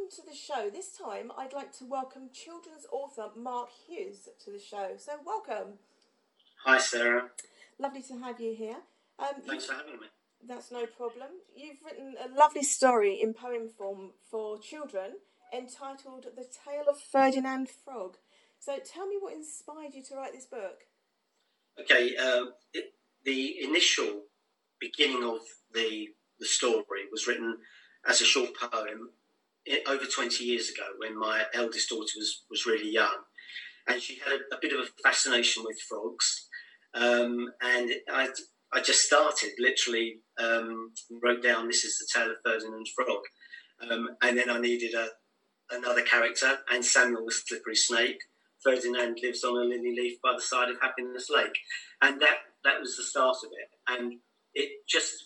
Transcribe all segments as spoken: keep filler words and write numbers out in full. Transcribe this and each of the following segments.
to the show. This time I'd like to welcome children's author Mark Hughes to the show. So welcome. Hi Sarah. Lovely to have you here. Um, Thanks for having me. That's no problem. You've written a lovely story in poem form for children entitled The Tale of Ferdinand Frog. So tell me what inspired you to write this book. Okay, uh, it, the initial beginning of the the story was written as a short poem over twenty years ago when my eldest daughter was, was really young, and she had a, a bit of a fascination with frogs, um, and I, I just started, literally um, wrote down, this is the tale of Ferdinand Frog, um, and then I needed a another character, and Samuel the slippery snake. Ferdinand lives on a lily leaf by the side of Happiness Lake, and that, that was the start of it, and it just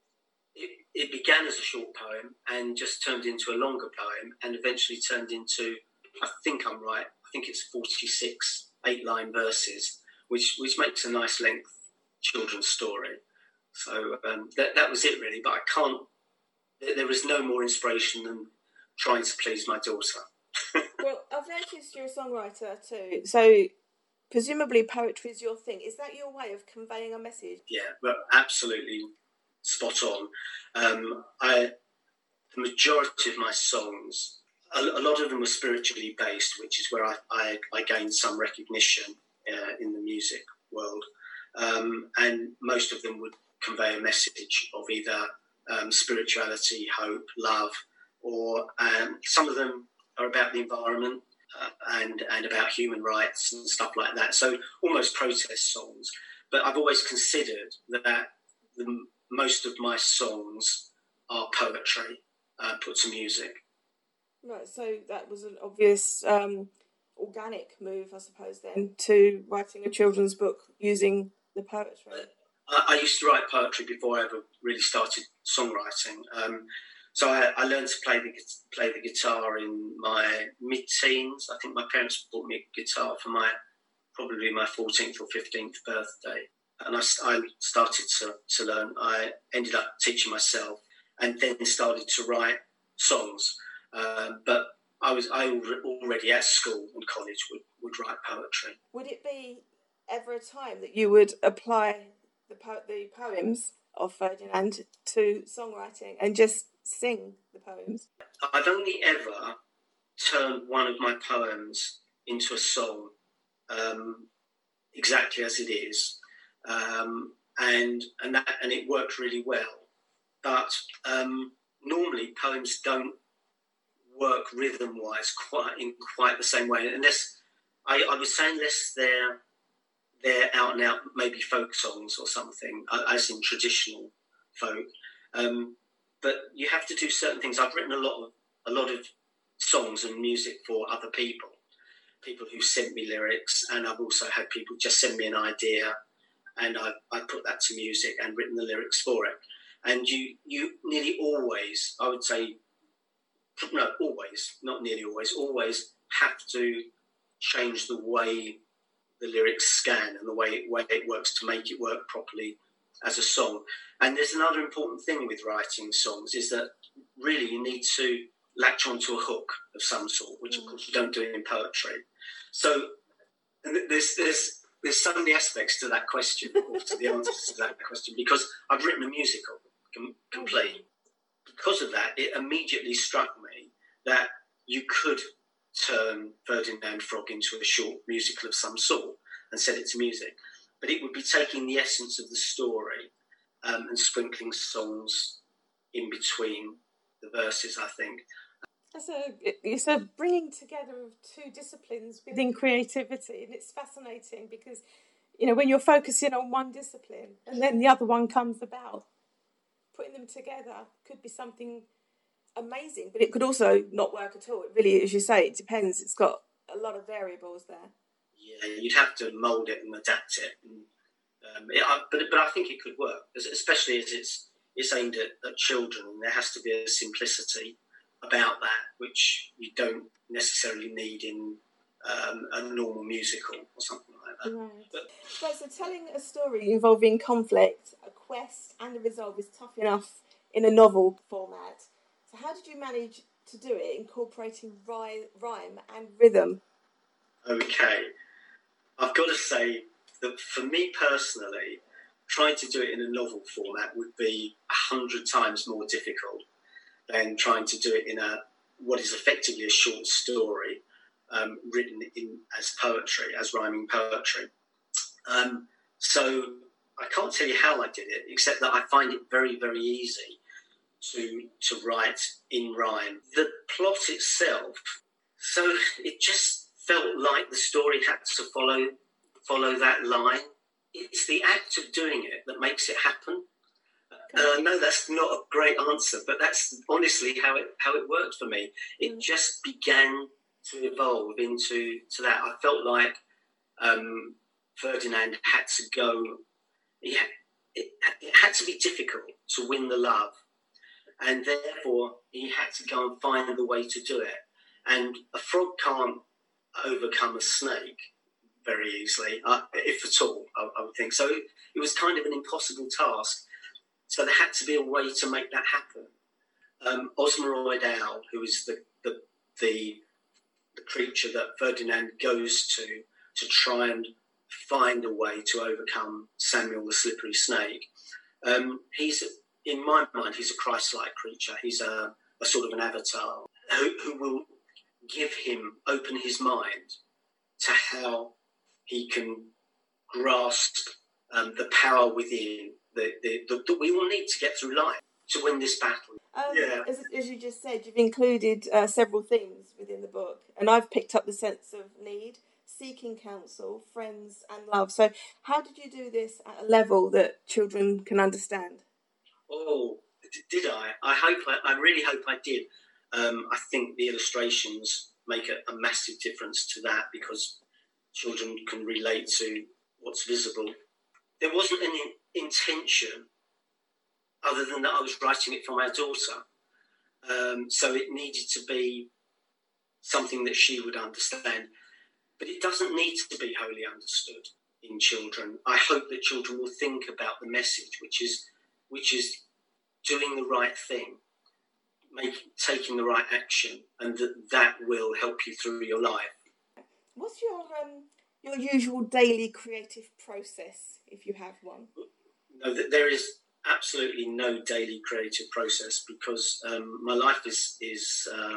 It, it began as a short poem and just turned into a longer poem and eventually turned into, I think I'm right, I think it's forty-six eight-line verses, which which makes a nice length children's story. So um, that, that was it really, but I can't, there was no more inspiration than trying to please my daughter. Well, I've noticed you're a songwriter too, so presumably poetry is your thing. Is that your way of conveying a message? Yeah, but absolutely spot on. Um, I, the majority of my songs, a, a lot of them were spiritually based, which is where I, I, I gained some recognition uh, in the music world. Um, and most of them would convey a message of either um, spirituality, hope, love, or um, some of them are about the environment uh, and, and about human rights and stuff like that. So almost protest songs. But I've always considered that the most of my songs are poetry uh, put to music. Right, so that was an obvious um, organic move, I suppose, then, to writing a children's book using the poetry. I, I used to write poetry before I ever really started songwriting. Um, so I, I learned to play the play the guitar in my mid-teens. I think my parents bought me a guitar for my probably my fourteenth or fifteenth birthday. And I, I started to, to learn. I ended up teaching myself and then started to write songs. Uh, but I was I already at school and college would, would write poetry. Would it be ever a time that you would apply the, po- the poems of Ferdinand to songwriting and just sing the poems? I've only ever turned one of my poems into a song um, exactly as it is. Um, and and that and it worked really well, but um, normally poems don't work rhythm-wise quite in quite the same way. Unless I, I was saying, unless they're they're out and out maybe folk songs or something, as in traditional folk. Um, but you have to do certain things. I've written a lot of a lot of songs and music for other people, people who sent me lyrics, and I've also had people just send me an idea. And I, I put that to music and written the lyrics for it. And you, you nearly always, I would say, no, always, not nearly always, always have to change the way the lyrics scan and the way it, way it works to make it work properly as a song. And there's another important thing with writing songs is that really you need to latch onto a hook of some sort, which of course you don't do in poetry. So there's there's There's so many aspects to that question, or to the answers to that question, because I've written a musical, com- complete. Because of that, it immediately struck me that you could turn Ferdinand Frog into a short musical of some sort and set it to music. But it would be taking the essence of the story um, and sprinkling songs in between the verses, I think. So it's a bringing together of two disciplines within creativity, and it's fascinating because, you know, when you're focusing on one discipline and then the other one comes about, putting them together could be something amazing, but it could also not work at all. It really, as you say, it depends. It's got a lot of variables there. Yeah, you'd have to mould it and adapt it, and, um, it I, but but I think it could work, especially as it's it's aimed at, at children, and there has to be a simplicity about that, which you don't necessarily need in um, a normal musical or something like that. Right. But, right, so telling a story involving conflict, a quest and a resolve is tough enough in a novel format. So how did you manage to do it, incorporating rhyme, rhyme and rhythm? Okay, I've got to say that for me personally, trying to do it in a novel format would be a hundred times more difficult than trying to do it in a what is effectively a short story um, written in as poetry, as rhyming poetry. Um, so I can't tell you how I did it, except that I find it very, very easy to to write in rhyme. The plot itself, so it just felt like the story had to follow follow that line. It's the act of doing it that makes it happen. And I know that's not a great answer, but that's honestly how it how it worked for me. It just began to evolve into to that. I felt like um, Ferdinand had to go. He had, it, it had to be difficult to win the love, and therefore he had to go and find the way to do it. And a frog can't overcome a snake very easily, uh, if at all, I, I would think. So it was kind of an impossible task. So there had to be a way to make that happen. Um, Osmeroid Owl, who is the, the the the creature that Ferdinand goes to to try and find a way to overcome Samuel the Slippery Snake, um, he's, in my mind, he's a Christ-like creature. He's a, a sort of an avatar who, who will give him, open his mind to how he can grasp um, the power within The, the, the, that we all need to get through life to win this battle. Um, yeah. as, as you just said, you've included uh, several themes within the book, and I've picked up the sense of need, seeking counsel, friends, and love. So, how did you do this at a level that children can understand? Oh, did I? I hope. I, I really hope I did. Um, I think the illustrations make a, a massive difference to that because children can relate to what's visible. There wasn't any intention other than that I was writing it for my daughter. Um, so it needed to be something that she would understand. But it doesn't need to be wholly understood in children. I hope that children will think about the message, which is which is doing the right thing, make, taking the right action, and that that will help you through your life. What's your um, your usual daily creative process, if you have one? No, there is absolutely no daily creative process because um, my life is is uh,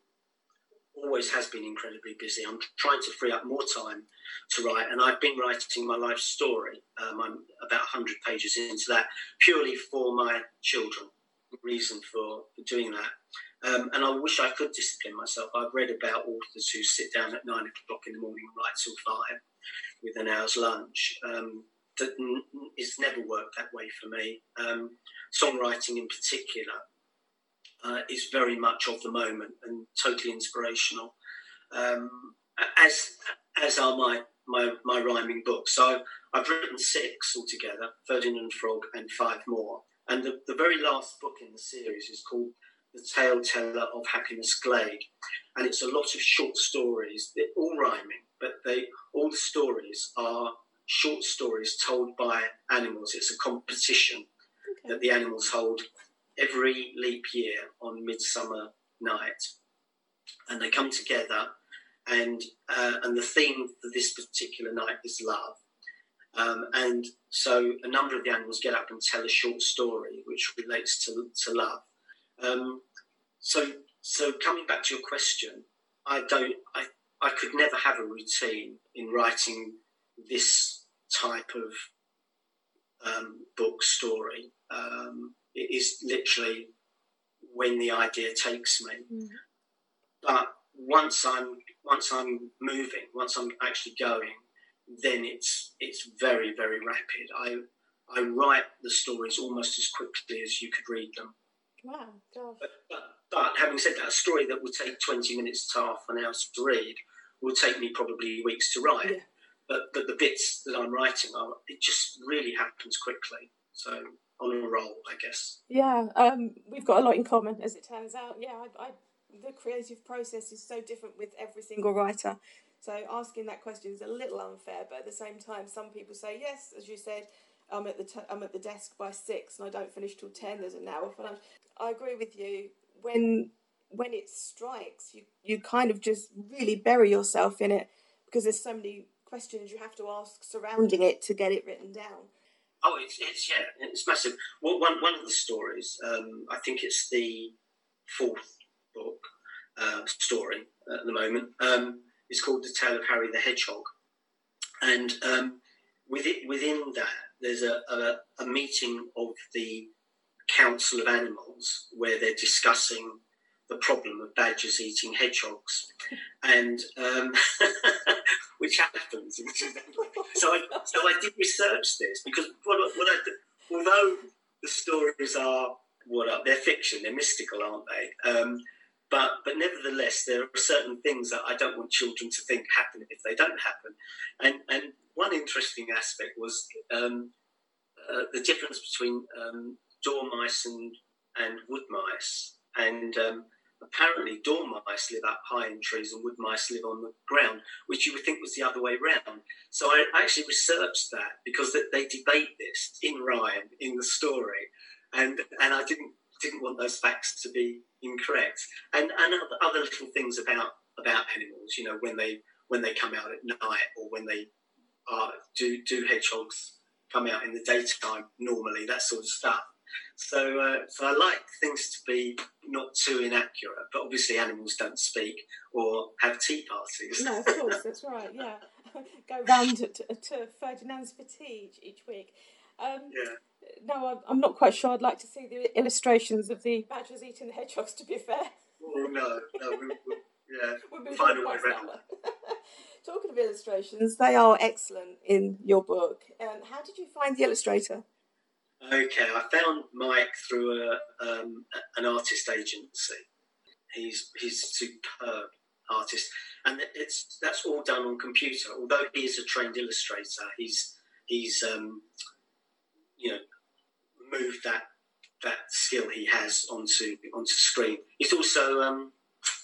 always has been incredibly busy. I'm trying to free up more time to write, and I've been writing my life story. Um, I'm about one hundred pages into that, purely for my children. Reason for, for doing that. Um, and I wish I could discipline myself. I've read about authors who sit down at nine o'clock in the morning and write till five with an hour's lunch. Um, that n- it's never worked that way for me. Um, songwriting in particular uh, is very much of the moment and totally inspirational, um, as as are my, my, my rhyming books. So I've, I've written six altogether, Ferdinand Frog and five more. And the, the very last book in the series is called The Tale Teller of Happiness Glade. And it's a lot of short stories. They're all rhyming, but they all the stories are short stories told by animals. It's a competition okay. that the animals hold every leap year on Midsummer Night. And they come together, and uh, and the theme for this particular night is love. Um, and so a number of the animals get up and tell a short story which relates to, to love. Um, so so coming back to your question, I don't I, I could never have a routine in writing this type of um, book story. Um, it is literally when the idea takes me. Mm. But once I'm once I'm moving, once I'm actually going, then it's it's very, very rapid. I I write the stories almost as quickly as you could read them. Wow, gosh. But, but, but having said that, a story that would take twenty minutes to half an hour to read will take me probably weeks to write. Yeah. But but the bits that I'm writing, are, it just really happens quickly. So on a roll, I guess. Yeah, um, we've got a lot in common, as it turns out. Yeah, I, I, the creative process is so different with every single writer. So asking that question is a little unfair, but at the same time, some people say, yes, as you said, I'm at the t- I'm at the desk by six and I don't finish till ten, there's an hour for lunch. I agree with you. When when it strikes, you, you kind of just really bury yourself in it because there's so many questions you have to ask surrounding it to get it written down. Oh, it's, it's yeah, it's massive. Well, one, one of the stories, um, I think it's the fourth book uh, story at the moment, um, is called The Tale of Harry the Hedgehog. And um, within, within that, there's a, a, a meeting of the Council of Animals where they're discussing the problem of badgers eating hedgehogs, and um, which happens. So I, so I did research this because what, what I, although the stories are what are, they're fiction, they're mystical, aren't they? Um, but but nevertheless, there are certain things that I don't want children to think happen if they don't happen. And and one interesting aspect was um, uh, the difference between um, dormice and and wood mice, and um, apparently dormice live up high in trees and wood mice live on the ground, which you would think was the other way round. So I actually researched that because they debate this in rhyme in the story, and and I didn't didn't want those facts to be incorrect. And and other little things about about animals, you know, when they when they come out at night, or when they are do do hedgehogs come out in the daytime normally, that sort of stuff. So, uh, so I like things to be not too inaccurate, but obviously animals don't speak or have tea parties. No, of course, that's right, yeah. Go round to, to, to Ferdinand's Fatigue each, each week. Um, yeah. No, I'm not quite sure. I'd like to see the illustrations of the badgers eating the hedgehogs, to be fair. Oh, no, no, we, we, yeah, we'll find a way around. Talking of illustrations, they are excellent in your book. Um, how did you find the illustrator? Okay, I found Mike through a, um, an artist agency. He's he's a superb artist, and it's that's all done on computer. Although he is a trained illustrator, he's he's um, you know moved that that skill he has onto onto screen. He's also um,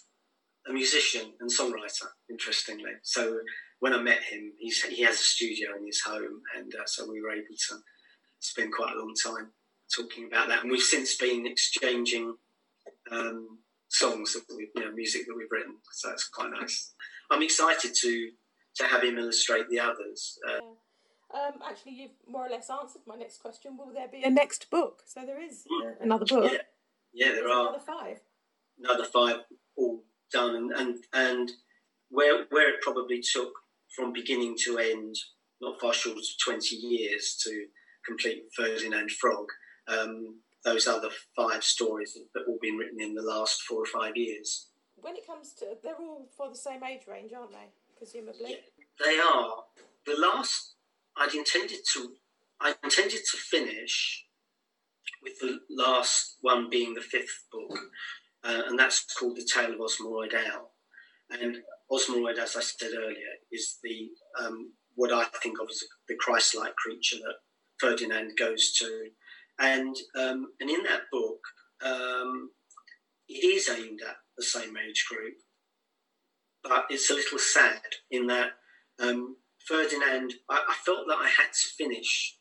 a musician and songwriter, interestingly. So when I met him, he's he has a studio in his home, and uh, so we were able to spend quite a long time talking about that, and we've since been exchanging um, songs that we, you know, music that we've written. So it's quite nice. I'm excited to to have him illustrate the others. Uh, um, actually, you've more or less answered my next question. Will there be a next book? So there is uh, another book. Yeah, yeah, there There's are another five. Another five, all done, and and, and where where it probably took from beginning to end, not far short of twenty years to complete Ferdinand Frog. Um, those other five stories that have all been written in the last four or five years. When it comes to, they're all for the same age range, aren't they? Presumably. Yeah, they are. The last, I'd intended to, I intended to finish with the last one being the fifth book, uh, and that's called The Tale of Osmoroid Owl. And Osmoroid, as I said earlier, is the um, what I think of as the Christ-like creature that Ferdinand goes to, and um, and in that book, um, it is aimed at the same age group, but it's a little sad in that um, Ferdinand. I, I felt that I had to finish.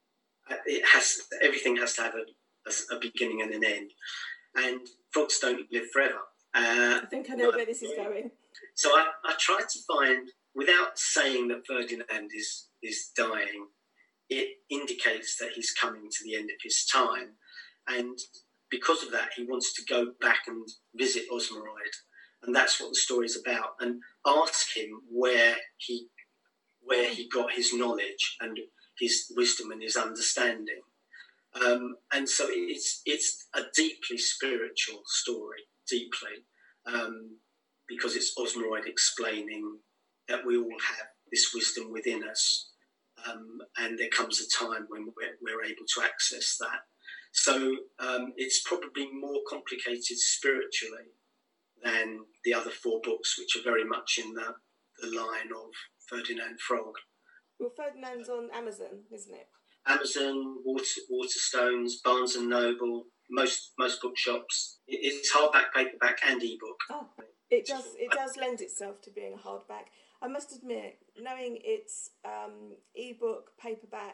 It has everything has to have a, a, a beginning and an end, and frogs don't live forever. Uh, I think I know where this is going. So I, I tried to find, without saying that Ferdinand is is dying, it indicates that he's coming to the end of his time. And because of that, he wants to go back and visit Osmoroid. And that's what the story's about. And ask him where he where he got his knowledge and his wisdom and his understanding. Um, and so it's it's a deeply spiritual story, deeply, um, because it's Osmoroid explaining that we all have this wisdom within us. Um, and there comes a time when we're, we're able to access that. So um, it's probably more complicated spiritually than the other four books, which are very much in the, the line of Ferdinand Frog. Well, Ferdinand's on Amazon, isn't it? Amazon, Water, Waterstones, Barnes and Noble, most most bookshops. It, it's hardback, paperback, and ebook. Oh, it does. It does lend itself to being a hardback. I must admit, knowing it's um, ebook, paperback,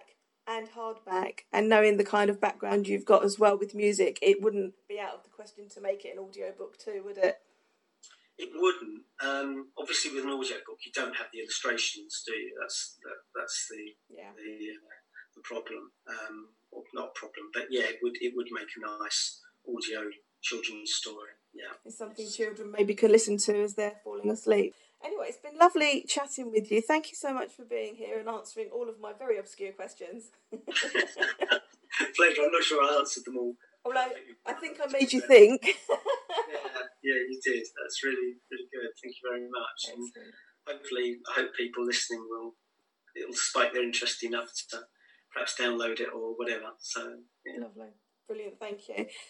and hardback, and knowing the kind of background you've got as well with music, it wouldn't be out of the question to make it an audiobook too, would it? It wouldn't. Um, obviously, with an audiobook, you don't have the illustrations, do you? That's that, that's the yeah. the, uh, the problem. Um, or not problem, but yeah, it would it would make a nice audio children's story. Yeah, it's something children maybe can listen to as they're falling asleep. Anyway, it's been lovely chatting with you. Thank you so much for being here and answering all of my very obscure questions. Pleasure. I'm not sure I answered them all. Although I think I made you think. yeah, yeah, you did. That's really, really good. Thank you very much. And hopefully, I hope people listening will, it'll spike their interest enough to perhaps download it or whatever. So, yeah. Lovely. Brilliant. Thank you.